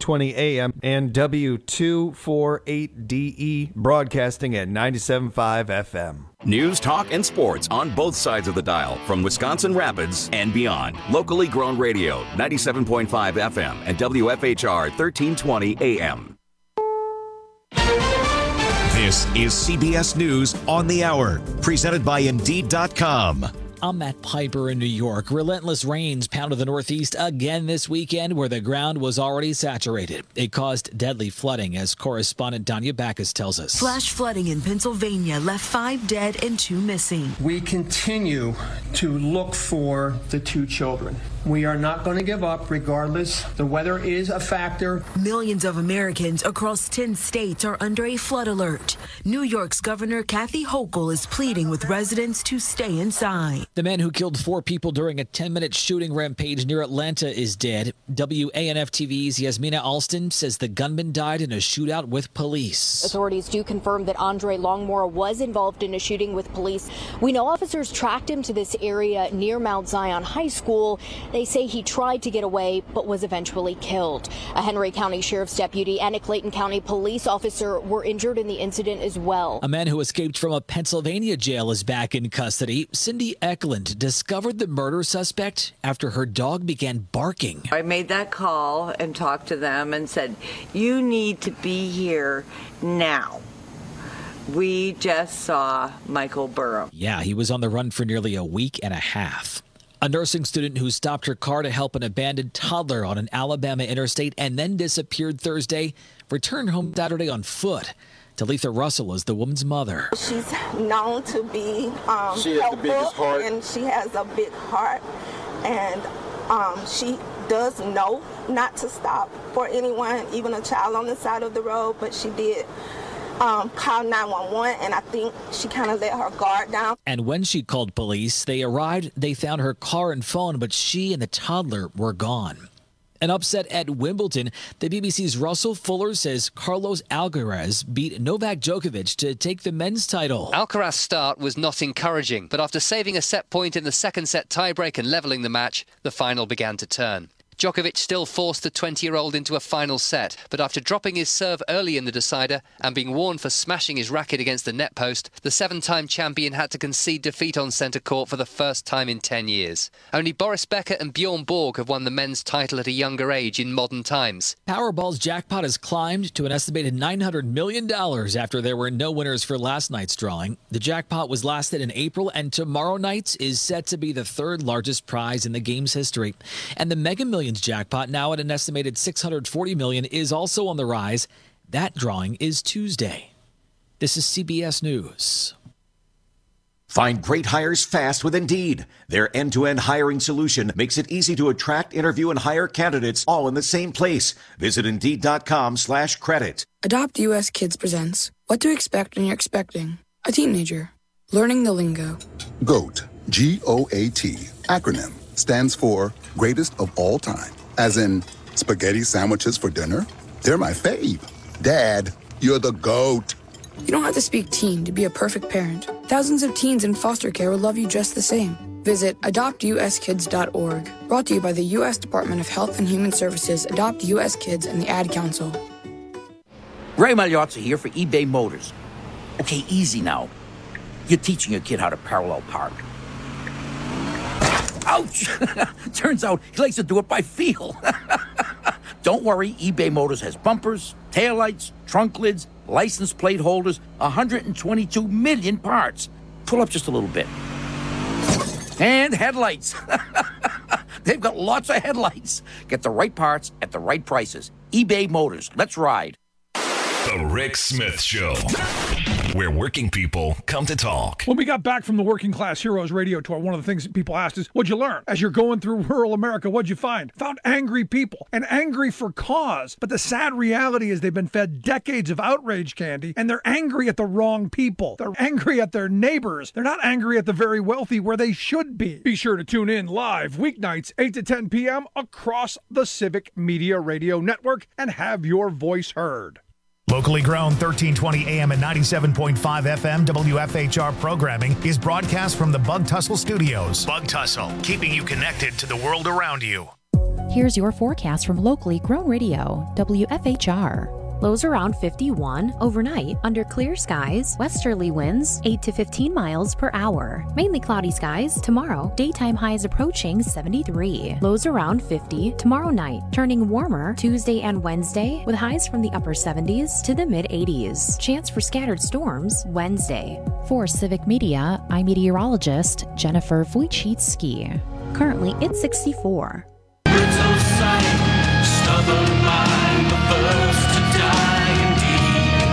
1320 AM, and W248DE, broadcasting at 97.5 FM. News, talk, and sports on both sides of the dial from Wisconsin Rapids and beyond. Locally grown radio, 97.5 FM and WFHR 1320 AM. This is CBS News on the Hour, presented by Indeed.com. I'm Matt Piper in New York. Relentless rains pounded the Northeast again this weekend, where the ground was already saturated. It caused deadly flooding, as correspondent Danya Backus tells us. Flash flooding in Pennsylvania left 5 dead and 2 missing. We continue to look for the 2 children. We are not going to give up regardless. The weather is a factor. Millions of Americans across 10 states are under a flood alert. New York's Governor Kathy Hochul is pleading with residents to stay inside. The man who killed 4 people during a 10-minute shooting rampage near Atlanta is dead. WANF-TV's Yasmina Alston says the gunman died in a shootout with police. Authorities do confirm that Andre Longmore was involved in a shooting with police. We know officers tracked him to this area near Mount Zion High School. They say he tried to get away but was eventually killed. A Henry County Sheriff's deputy and a Clayton County police officer were injured in the incident as well. A man who escaped from a Pennsylvania jail is back in custody. Cindy Eklund discovered the murder suspect after her dog began barking. I made that call and talked to them and said, you need to be here now. We just saw Michael Burrow. Yeah, he was on the run for nearly a week and a half. A nursing student who stopped her car to help an abandoned toddler on an Alabama interstate and then disappeared Thursday returned home Saturday on foot. Talitha Russell is the woman's mother. She's known to be she has the biggest heart, and she has a big heart, and she does know not to stop for anyone, even a child on the side of the road, but she did call 911, and I think she kind of let her guard down. And when she called police, they arrived, they found her car and phone, but she and the toddler were gone. An upset at Wimbledon. The BBC's Russell Fuller says Carlos Alcaraz beat Novak Djokovic to take the men's title. Alcaraz's start was not encouraging, but after saving a set point in the second set tiebreak and levelling the match, the final began to turn. Djokovic still forced the 20-year-old into a final set, but after dropping his serve early in the decider and being warned for smashing his racket against the net post, the 7-time champion had to concede defeat on centre court for the first time in 10 years. Only Boris Becker and Bjorn Borg have won the men's title at a younger age in modern times. Powerball's jackpot has climbed to an estimated $900 million after there were no winners for last night's drawing. The jackpot was lasted in April, and tomorrow night's is set to be the 3rd largest prize in the game's history. And the Mega Millions jackpot, now at an estimated $640 million, is also on the rise. That drawing is Tuesday. This is CBS News. Find great hires fast with Indeed. Their end-to-end hiring solution makes it easy to attract, interview, and hire candidates all in the same place. Visit Indeed.com/credit. Adopt US Kids presents What to Expect When You're Expecting a Teenager. Learning the lingo. GOAT, G-O-A-T, acronym, stands for Greatest of All Time. As in, spaghetti sandwiches for dinner? They're my fave. Dad, you're the GOAT. You don't have to speak teen to be a perfect parent. Thousands of teens in foster care will love you just the same. Visit adoptuskids.org. Brought to you by the U.S. Department of Health and Human Services, Adopt U.S. Kids, and the Ad Council. Ray Magliozzi here for eBay Motors. Okay, easy now. You're teaching your kid how to parallel park. Ouch! Turns out he likes to do it by feel. Don't worry, eBay Motors has bumpers, taillights, trunk lids, license plate holders, 122 million parts. Pull up just a little bit. And headlights. They've got lots of headlights. Get the right parts at the right prices. eBay Motors. Let's ride. The Rick Smith Show, where working people come to talk. When we got back from the Working Class Heroes radio tour, one of the things that people asked is, what'd you learn? As you're going through rural America, what'd you find? Found angry people, and angry for cause. But the sad reality is they've been fed decades of outrage candy, and they're angry at the wrong people. They're angry at their neighbors. They're not angry at the very wealthy where they should be. Be sure to tune in live weeknights, 8 to 10 p.m. across the Civic Media Radio Network and have your voice heard. Locally grown 1320 AM and 97.5 FM WFHR programming is broadcast from the Bug Tussle Studios. Bug Tussle, keeping you connected to the world around you. Here's your forecast from locally grown radio, WFHR. Lows around 51 overnight under clear skies, westerly winds 8 to 15 miles per hour. Mainly cloudy skies tomorrow, daytime highs approaching 73. Lows around 50 tomorrow night, turning warmer Tuesday and Wednesday with highs from the upper 70s to the mid 80s. Chance for scattered storms Wednesday. For Civic Media, I'm meteorologist Jennifer Wojcicki. Currently, it's 64. Stubborn mind, the first to die indeed.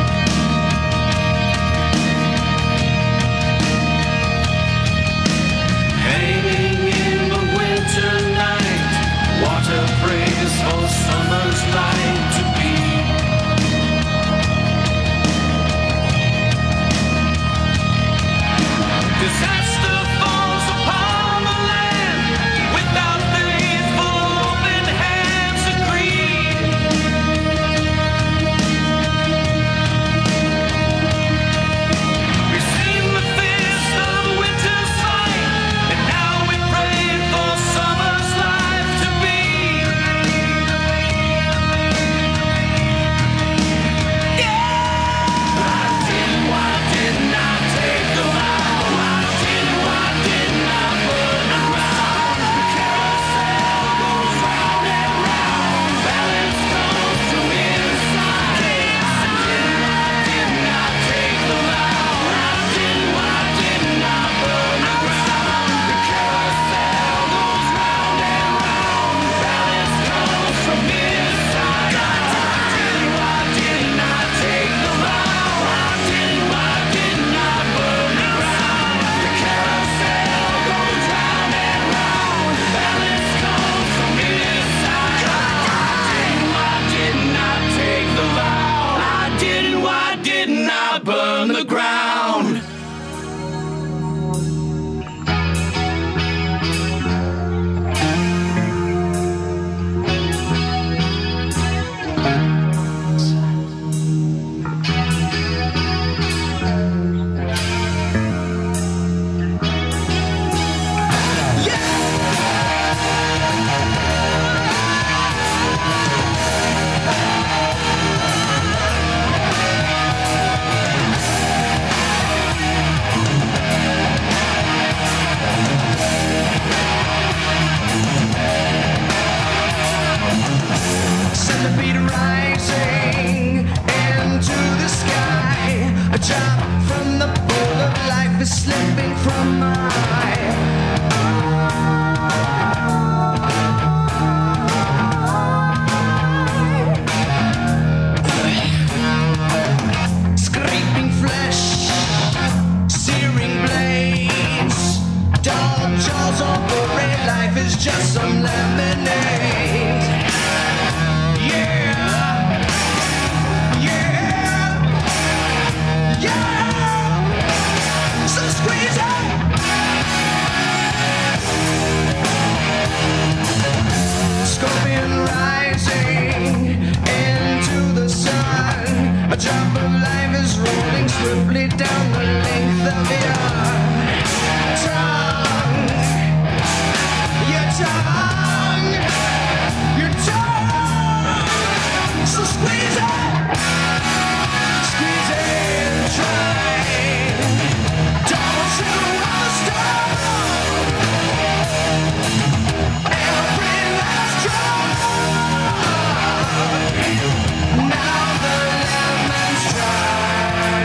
Hanging in the winter night, water prays for summer's light to be. Disaster falls upon the land without faithful open hands and greed. We've seen the fist of winter's fight, and now we pray for summer's life to be. Yeah! Why didn't I take the vow? Why didn't I burn the ground? The carousel goes round and round, balance comes from inside. Why didn't I take the vow? Why didn't I burn the ground? The carousel goes round and round, balance comes from inside. Why didn't I take the vow? Why didn't I burn the ground? The carousel goes round and round, balance comes from inside. Why didn't I take the vow? Why didn't I burn the ground? Centipede rising into the sky. A drop from the bowl of life is slipping from my scraping flesh, searing blades, dull jaws on parade. Life is just some lemonade. Yeah, so squeeze it. Scorpion rising into the sun. A drop of life is rolling swiftly down the length of your tongue. Your tongue. Your tongue. So squeeze it. Squeeze it and try. Don't you understand? Every last drop. Now the lemon's dry.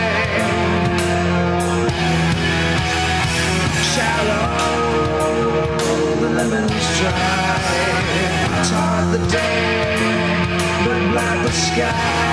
Shallow, the lemon's dry. Tar the day, but black the sky.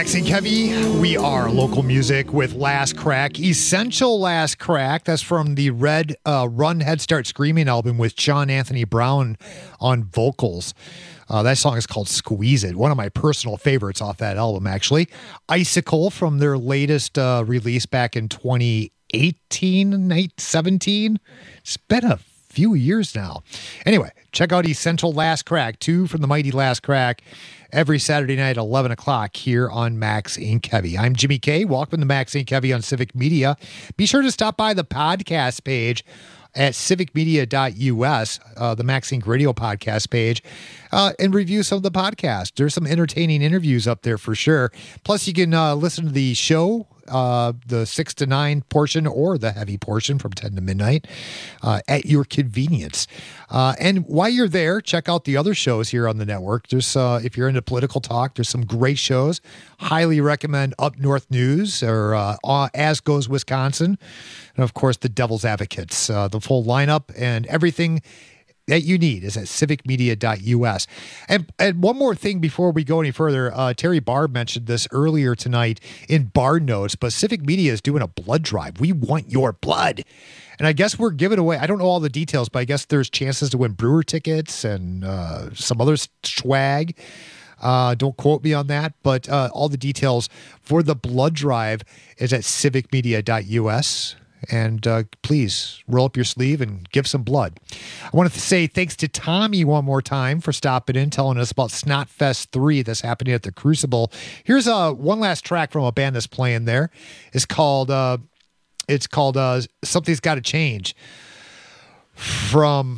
Maxine Kevy, we are local music with Last Crack. Essential Last Crack. That's from the Red Run Head Start Screaming album with Sean Anthony Brown on vocals. That song is called Squeeze It. One of my personal favorites off that album, actually. Icicle from their latest release back in 2018, 17. It's been a few years now. Anyway, check out Essential Last Crack, 2 from the mighty Last Crack, every Saturday night at 11 o'clock here on Max and Kevy. I'm Jimmy K. Welcome to Max and Kevy on Civic Media. Be sure to stop by the podcast page at civicmedia.us, the Max Inc. radio podcast page, and review some of the podcasts. There's some entertaining interviews up there for sure. Plus, you can listen to the show, the 6 to 9 portion or the heavy portion from 10 to midnight at your convenience. And while you're there, check out the other shows here on the network. There's, if you're into political talk, there's some great shows. Highly recommend Up North News or As Goes Wisconsin. And of course, the Devil's Advocates. The full lineup and everything that you need is at civicmedia.us. And one more thing before we go any further, Terry Barb mentioned this earlier tonight in Bar Notes, but Civic Media is doing a blood drive. We want your blood. And I guess we're giving away, I don't know all the details, but I guess there's chances to win brewer tickets and some other swag. Don't quote me on that, but all the details for the blood drive is at civicmedia.us. And please roll up your sleeve and give some blood. I wanted to say thanks to Tommy one more time for stopping in, telling us about Snotfest 3 that's happening at the Crucible. Here's one last track from a band that's playing there. It's called Something's Gotta Change from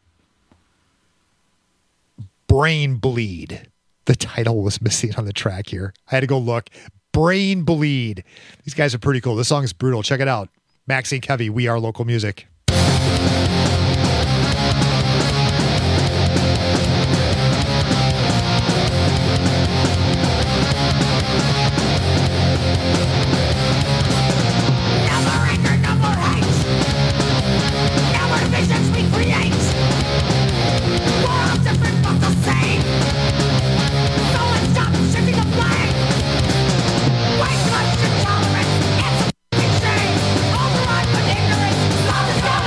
Brain Bleed. The title was missing on the track here. I had to go look. Brain Bleed. These guys are pretty cool. This song is brutal. Check it out. Maxie and Kevy, we are local music. Tolerance, it's a shame. Override with ignorance, love is gone.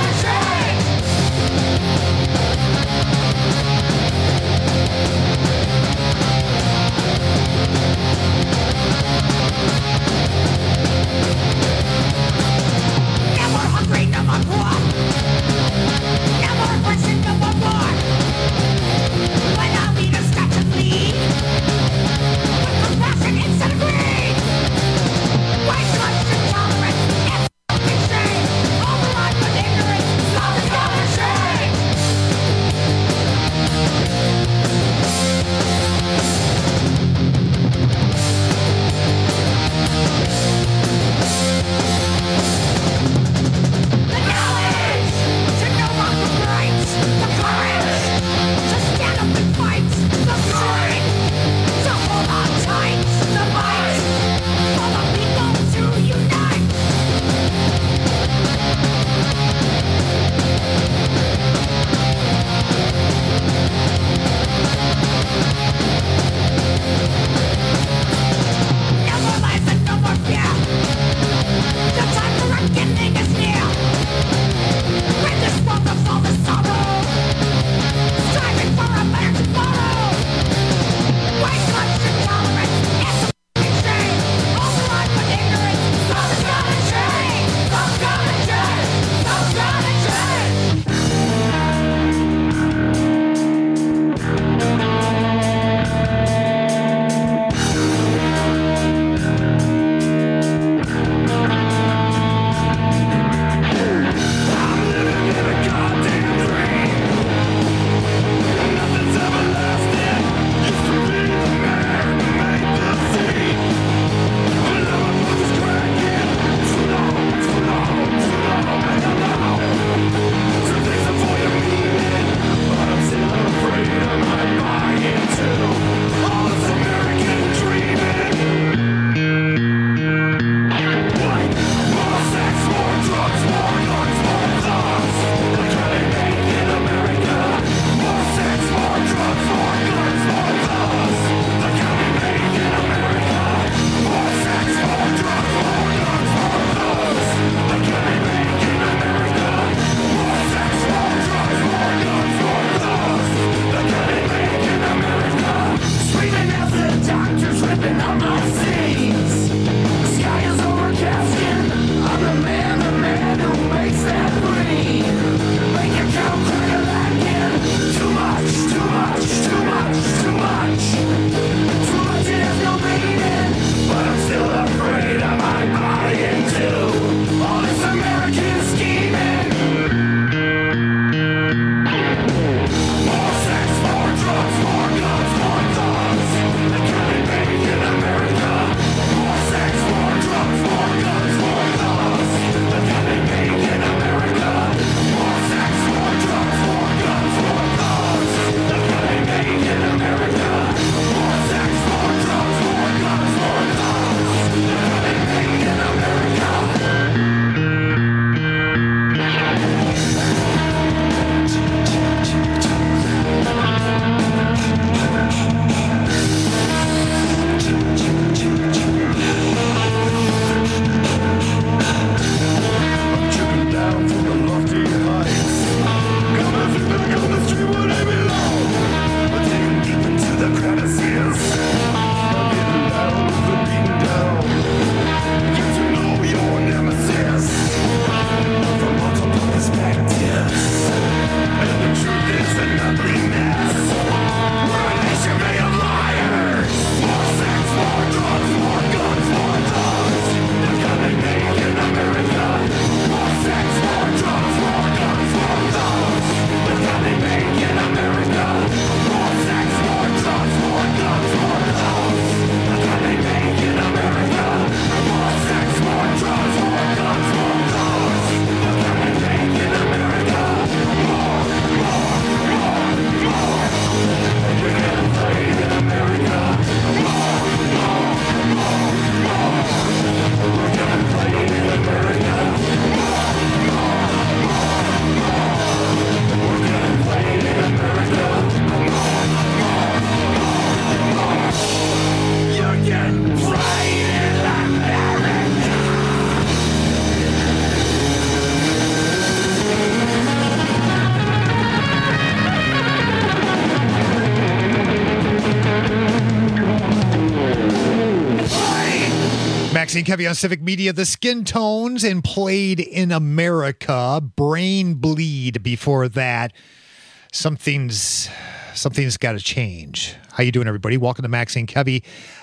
Maxine Kevy on Civic Media, the Skin Tones, and Played in America, Brain Bleed before that. Something's got to change. How you doing, everybody? Welcome to Maxine Kevy.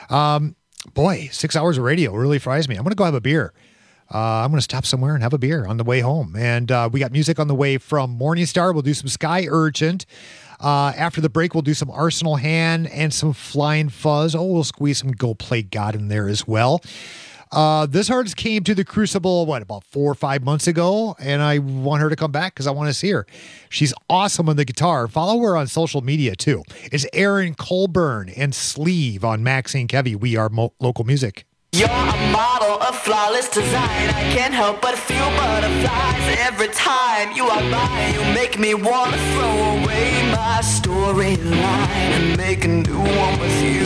Boy, 6 hours of radio really fries me. I'm going to go have a beer. I'm going to stop somewhere and have a beer on the way home. And we got music on the way from Morningstar. We'll do some Sky Urgent. After the break, we'll do some Arsenal Hand and some Flying Fuzz. Oh, we'll squeeze some Go Play God in there as well. This artist came to the Crucible, about 4 or 5 months ago, and I want her to come back because I want to see her. She's awesome on the guitar. Follow her on social media, too. It's Erin Colburn and Sleeve on Maxine Kevy. We are local music. You're a model of flawless design. I can't help but feel butterflies every time you are by. You make me want to throw away my storyline and make a new one with you.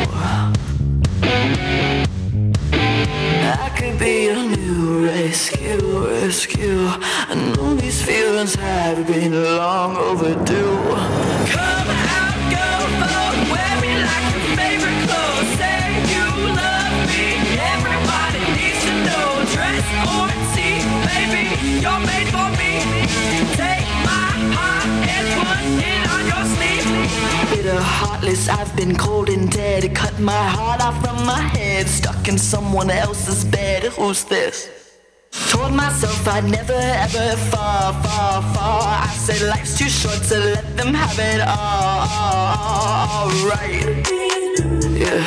I could be a new rescue. I know these feelings have been long overdue. Come out, go vote, wear me like your favorite clothes. Say you love me, everybody needs to know. Dress or see, baby, you're made for me. Take my heart and put it on your sleeve. Bitter, heartless, I've been cold and dead. Cut my heart off from my head, stuck in someone else's bed. Who's this? Told myself I'd never ever fall. I said life's too short to let them have it all right. Yeah.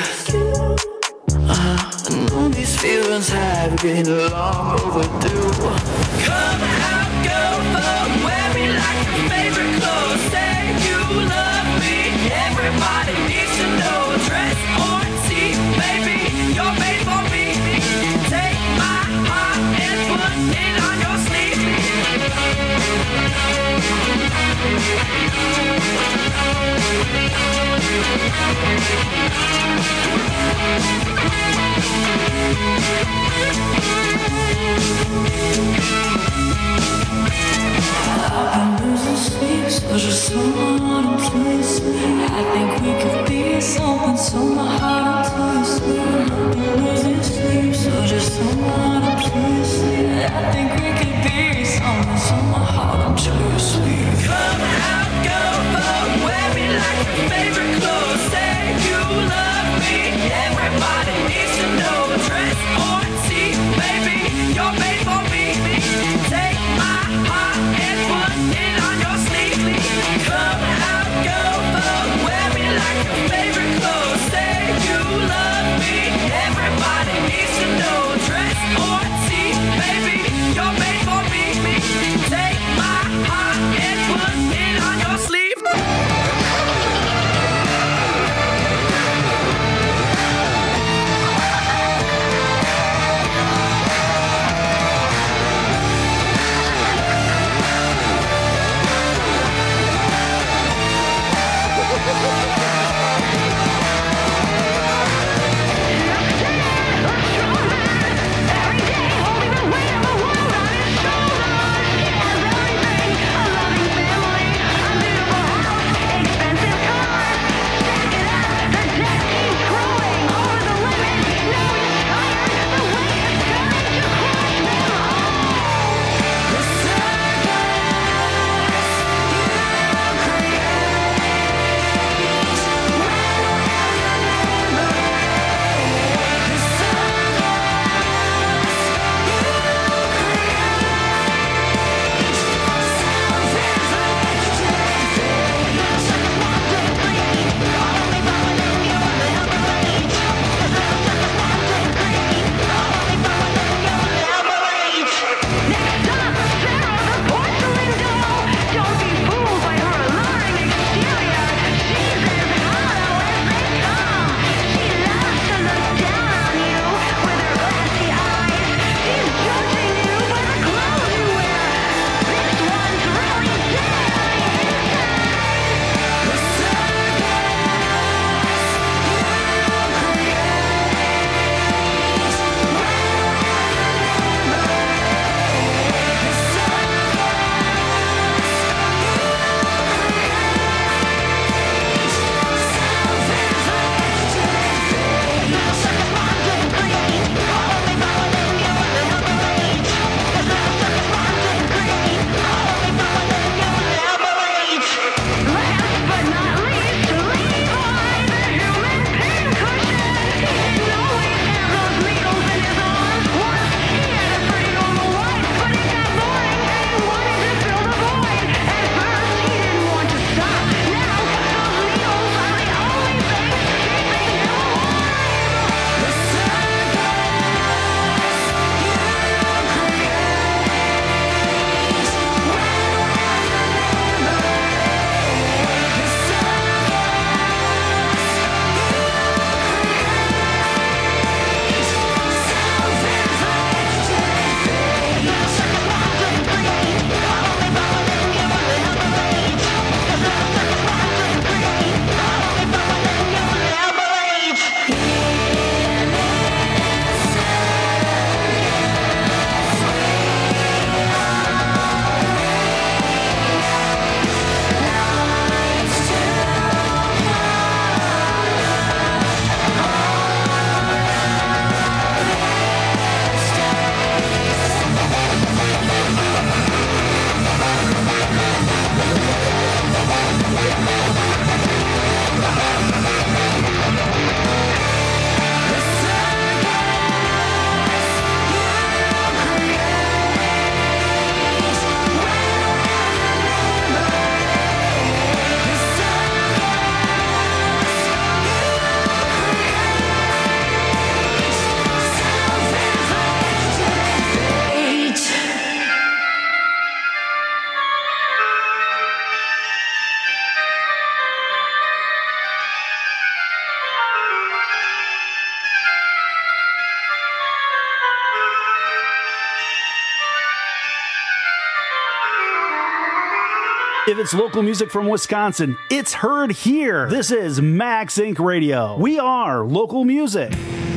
I know these feelings have been long overdue. Come out, go vote, wear me like your favorite clothes. Say you love me, everybody needs to know. Dress or see, baby, you're made for me. Take my heart and put it on your sleeve. I've been losing sleep, so just someone to place. I think we could be something, so my heart until you sleep. I've been losing sleep, so just someone to place. I think we could be something, so my heart until you sleep. Come out, go vote, wear me like your favorite clothes. Say you love me, everybody needs to know. Dress or see, baby, you're made for me. Take my heart and put it on your sleeve. Come out, go vote, wear me like your favorite clothes. Say you love me, everybody needs to know. Dress or see, baby, you're made for me. Take my heart and put it on your sleeve. If it's local music from Wisconsin, it's heard here. This is Max Inc. Radio. We are local music.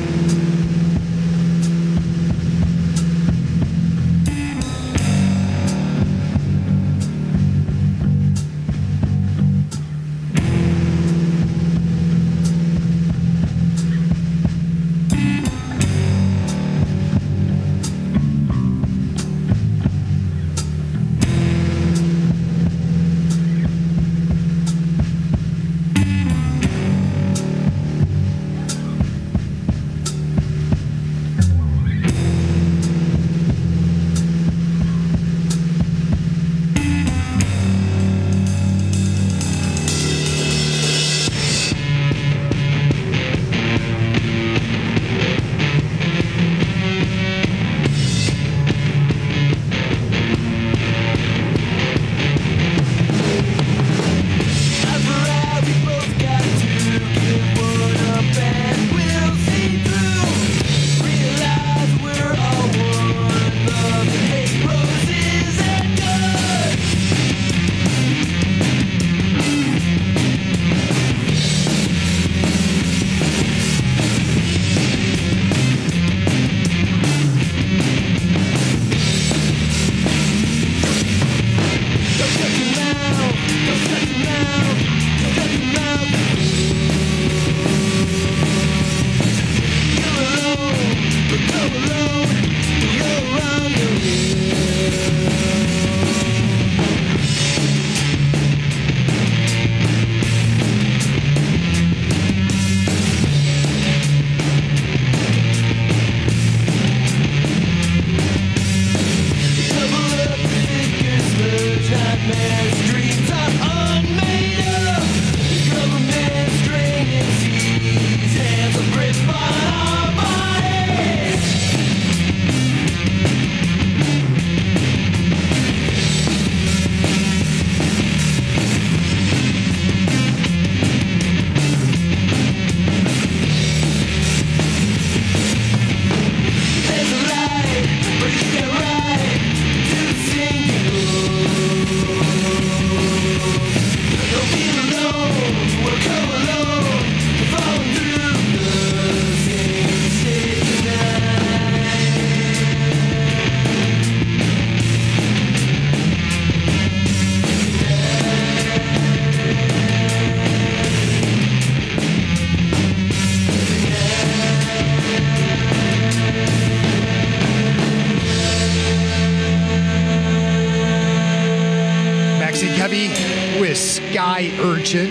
Sky Urchin.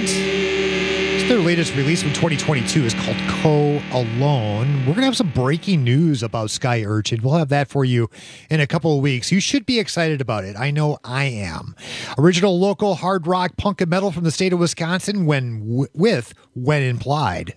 Their latest release from 2022 is called Co Alone. We're going to have some breaking news about Sky Urchin. We'll have that for you in a couple of weeks. You should be excited about it. I know I am. Original local hard rock, punk, and metal from the state of Wisconsin with When Implied.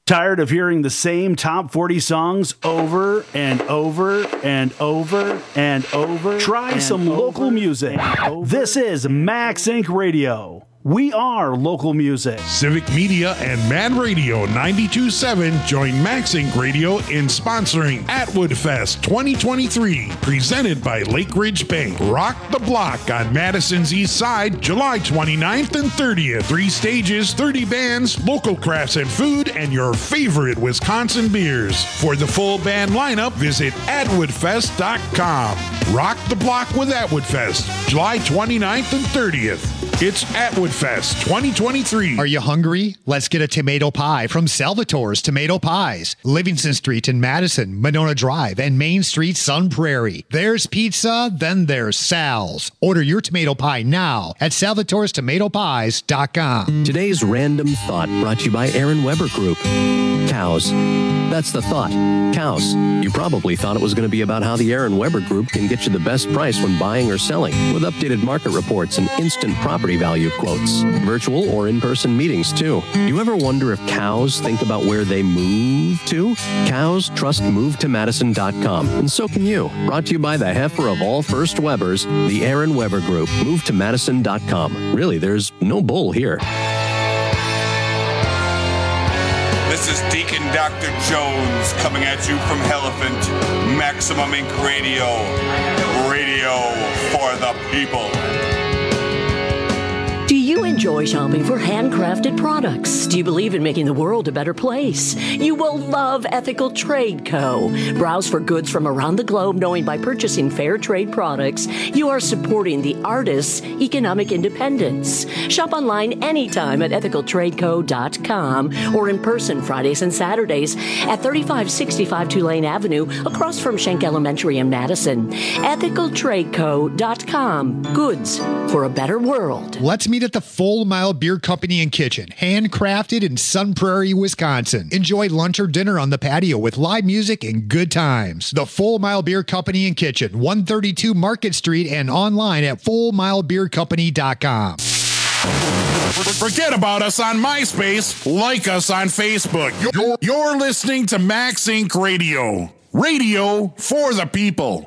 Tired of hearing the same top 40 songs over and over and over and over? Try some local music. This is Max Inc. Radio. We are local music. Civic Media and Man Radio 92.7 join Max Inc. Radio in sponsoring Atwood Fest 2023, presented by Lake Ridge Bank. Rock the Block on Madison's East Side, July 29th and 30th. 3 stages, 30 bands, local crafts and food, and your favorite Wisconsin beers. For the full band lineup, visit atwoodfest.com. Rock the Block with Atwood Fest, July 29th and 30th. It's Atwood Fest 2023. Are you hungry? Let's get a tomato pie from Salvatore's Tomato Pies. Livingston Street in Madison, Monona Drive, and Main Street, Sun Prairie. There's pizza, then there's Sal's. Order your tomato pie now at salvatorestomatopies.com. Today's Random Thought brought to you by Aaron Weber Group. Cows. That's the thought. Cows. You probably thought it was going to be about how the Aaron Weber Group can get you the best price when buying or selling, with updated market reports and instant property value quotes. Virtual or in-person meetings, too. You ever wonder if cows think about where they move to? Cows trust MoveToMadison.com, and so can you. Brought to you by the heifer of all first Webers, the Aaron Weber Group. MoveToMadison.com. Really, there's no bull here. This is Deacon Dr. Jones coming at you from Elephant, Maximum Inc. Radio. Radio for the people. Do you enjoy shopping for handcrafted products? Do you believe in making the world a better place? You will love Ethical Trade Co. Browse for goods from around the globe, knowing by purchasing fair trade products, you are supporting the artists' economic independence. Shop online anytime at ethicaltradeco.com or in person Fridays and Saturdays at 3565 Tulane Avenue across from Schenck Elementary in Madison. Ethicaltradeco.com. Goods for a better world. Let's meet at the Full Mile Beer Company and Kitchen, handcrafted in Sun Prairie, Wisconsin. Enjoy lunch or dinner on the patio with live music and good times. The Full Mile Beer Company and Kitchen, 132 Market Street, and online at fullmilebeercompany.com. Forget about us on MySpace. Like us on Facebook. You're listening to Max Inc. Radio. Radio for the people.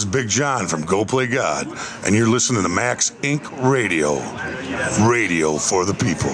is Big John from Go Play God, and you're listening to Max Inc. Radio. Radio for the people.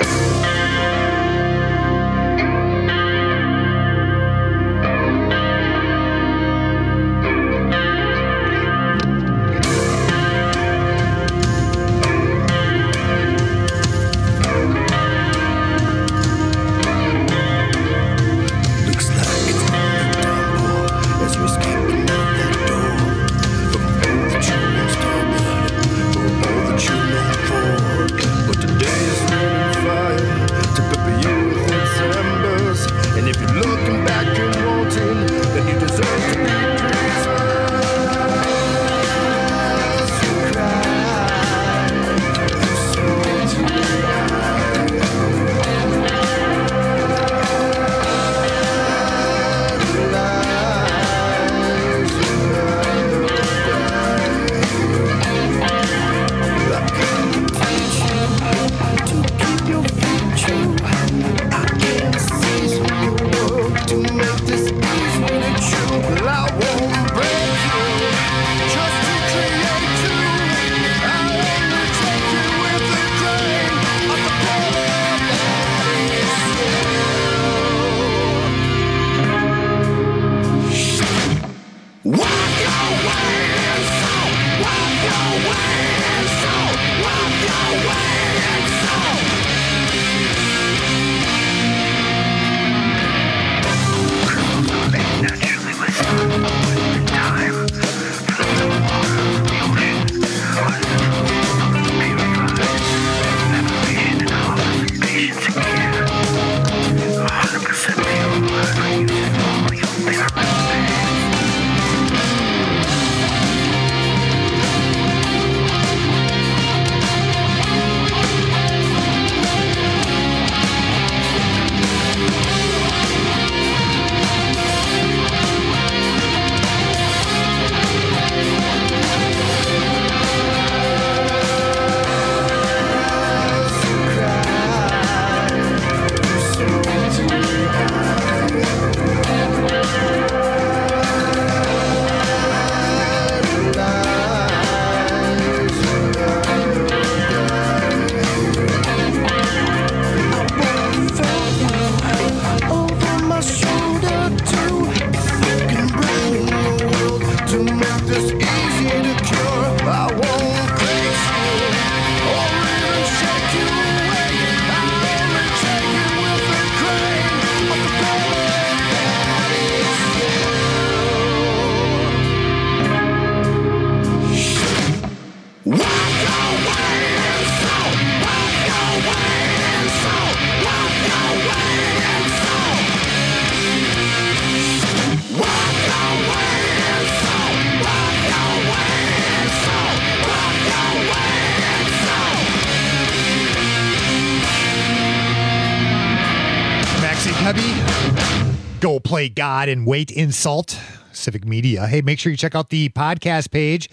Go Play God and Wait Insult. Civic Media. Hey, make sure you check out the podcast page,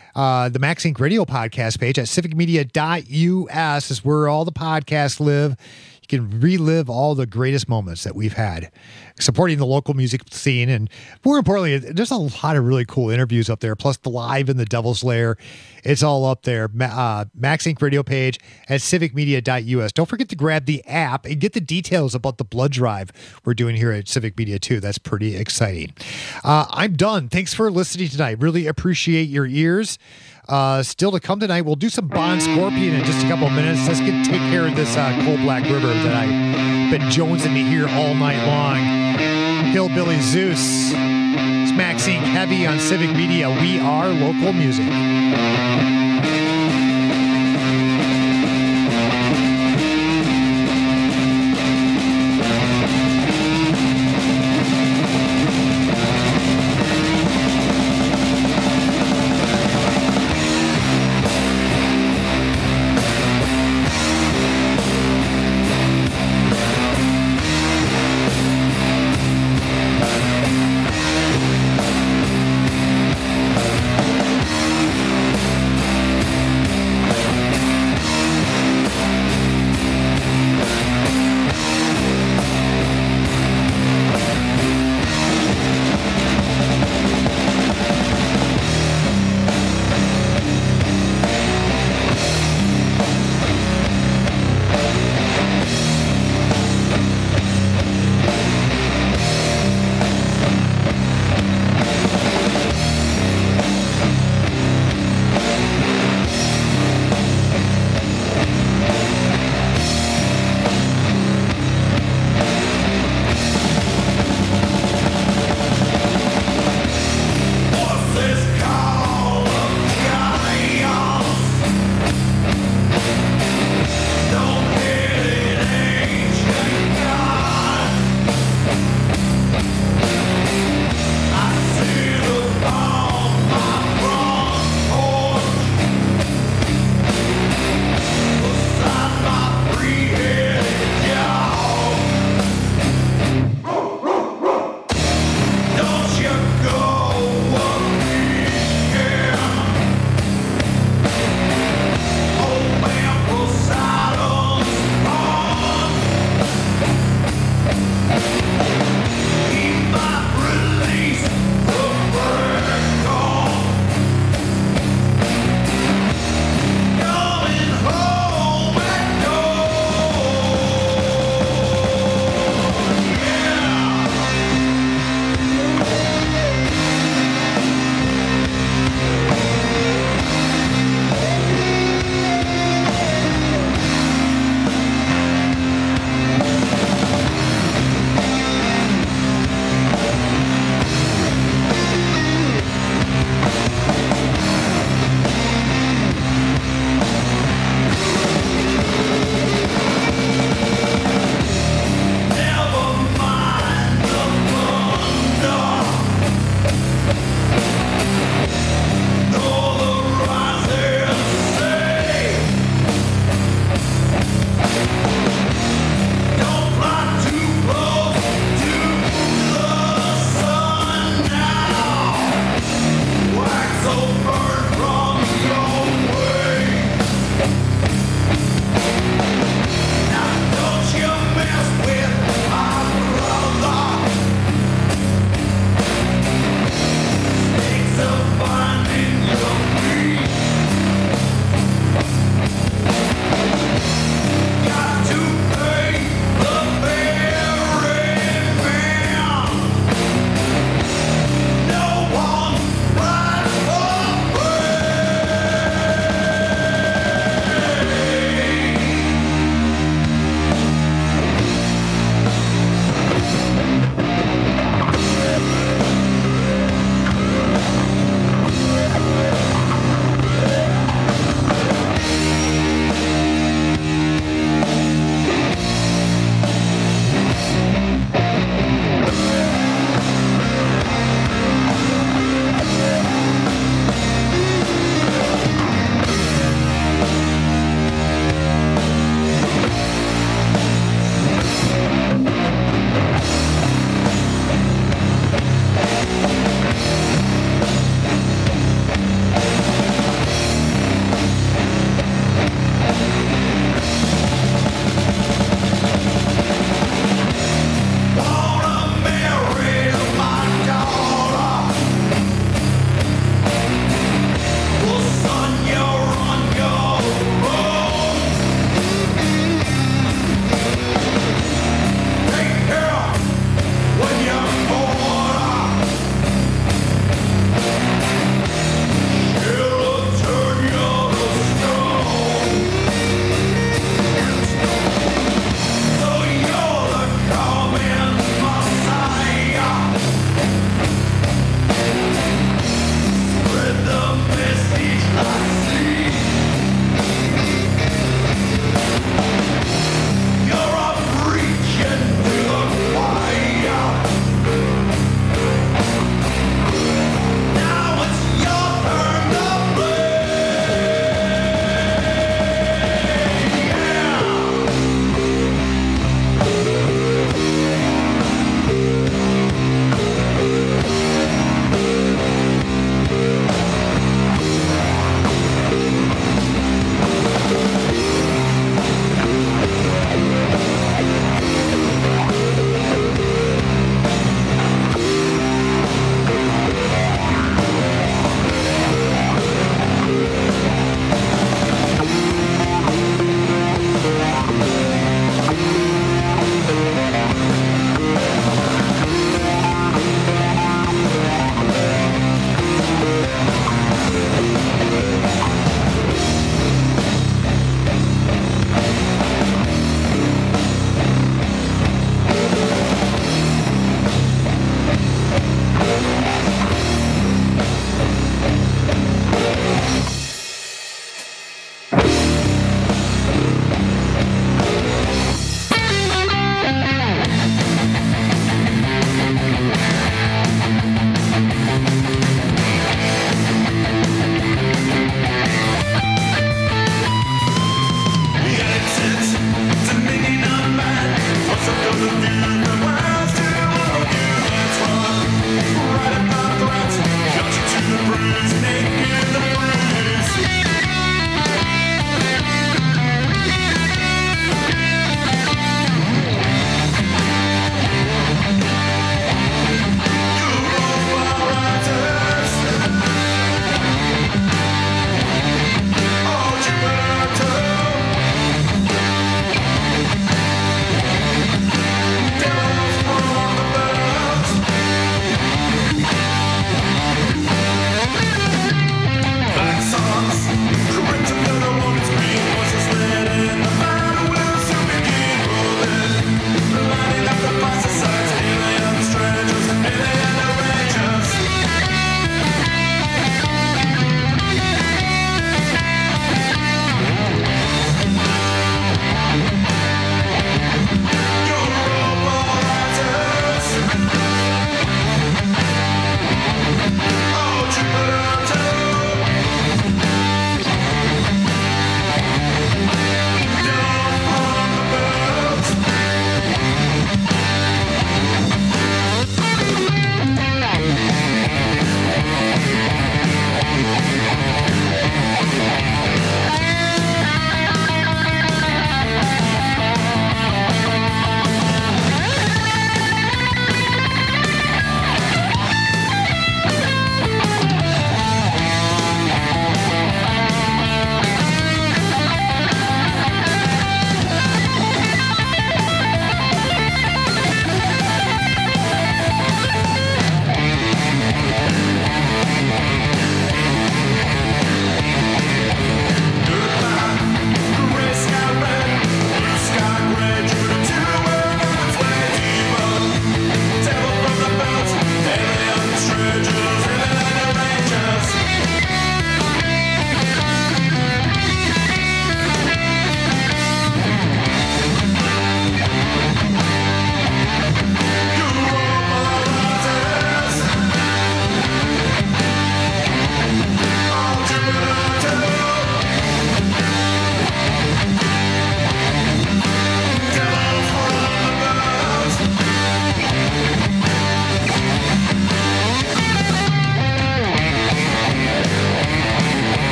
the Max Inc. Radio podcast page at civicmedia.us is where all the podcasts live. You can relive all the greatest moments that we've had supporting the local music scene. And more importantly, there's a lot of really cool interviews up there, plus the live in the Devil's Lair. It's all up there. Max Inc. Radio page at civicmedia.us. Don't forget to grab the app and get the details about the blood drive we're doing here at Civic Media, too. That's pretty exciting. I'm done. Thanks for listening tonight. Really appreciate your ears. Still to come tonight, we'll do some Bon Scorpion in just a couple of minutes. Let's take care of this Cold Black River that I've been jonesing to hear all night long. Hillbilly Zeus. It's Max Inc. Heavy on Civic Media. We are local music.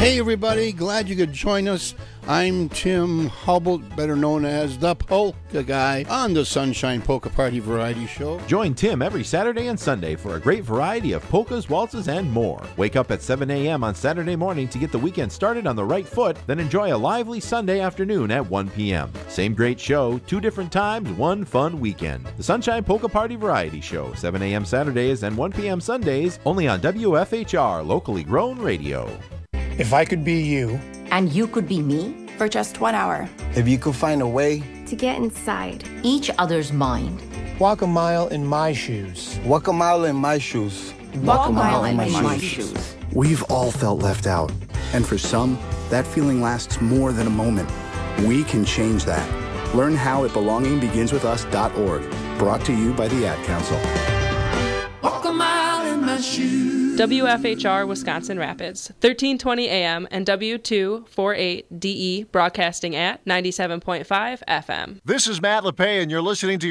Hey everybody, glad you could join us. I'm Tim Hubble, better known as the Polka Guy, on the Sunshine Polka Party Variety Show. Join Tim every Saturday and Sunday for a great variety of polkas, waltzes, and more. Wake up at 7 a.m. on Saturday morning to get the weekend started on the right foot, then enjoy a lively Sunday afternoon at 1 p.m. Same great show, 2 different times, one fun weekend. The Sunshine Polka Party Variety Show, 7 a.m. Saturdays and 1 p.m. Sundays, only on WFHR, locally grown radio. If I could be you. And you could be me? For just 1 hour. If you could find a way. To get inside each other's mind. Walk a mile in my shoes. Walk a mile in my shoes. Walk a mile in my shoes. We've all felt left out. And for some, that feeling lasts more than a moment. We can change that. Learn how at belongingbeginswithus.org. Brought to you by the Ad Council. Walk a mile in my shoes. WFHR Wisconsin Rapids, 1320 AM and W248DE broadcasting at 97.5 FM. This is Matt LePay, and you're listening to